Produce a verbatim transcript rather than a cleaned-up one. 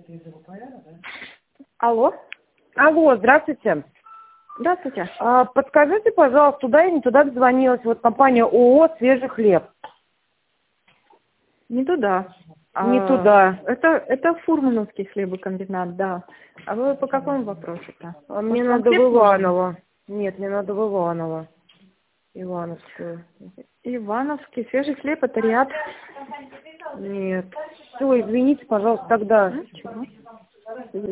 Алло. Алло, здравствуйте. Здравствуйте. А, подскажите, пожалуйста, туда я не туда дозвонилась. Вот компания ООО «Свежий хлеб». Не туда. Не А, туда. Это, это Фурмановский хлебокомбинат, да. А вы по какому вопросу-то? А мне Может, вам надо в хлеб нужен? Иваново. Нет, мне надо в Иваново. Ивановскую. Ивановский свежий хлеб, это ряд. Нет. Все, извините, пожалуйста, тогда. Ничего.